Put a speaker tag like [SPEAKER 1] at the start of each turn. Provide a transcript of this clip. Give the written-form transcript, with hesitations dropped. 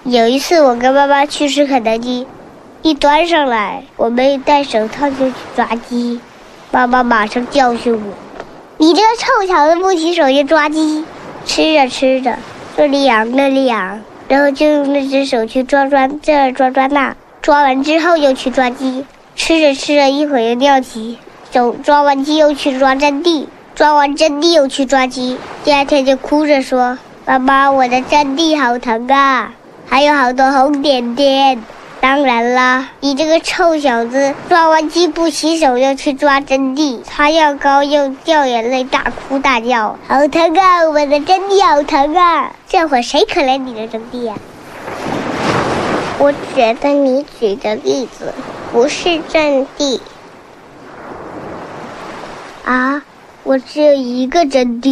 [SPEAKER 1] 有一次我跟妈妈去吃肯德基，一端上来，我没戴手套就去抓鸡，妈妈马上教训我：“你这个臭小子，不洗手就抓鸡！”吃着吃着，这里痒那里痒，然后就用那只手去抓这儿抓那，抓完之后又去抓鸡，吃着吃着一会儿又尿急，手抓完鸡又去抓阵地，抓完阵地又去抓鸡，第二天就哭着说：“妈妈，我的阵地好疼啊，还有好多红点点。”当然啦，你这个臭小子，抓完鸡不洗手又去抓阵地，擦药膏又掉眼泪，大哭大叫，好疼啊！我的阵地好疼啊！这会谁可怜你的阵地啊？我觉得你举的例子不是阵地啊，我只有一个阵地。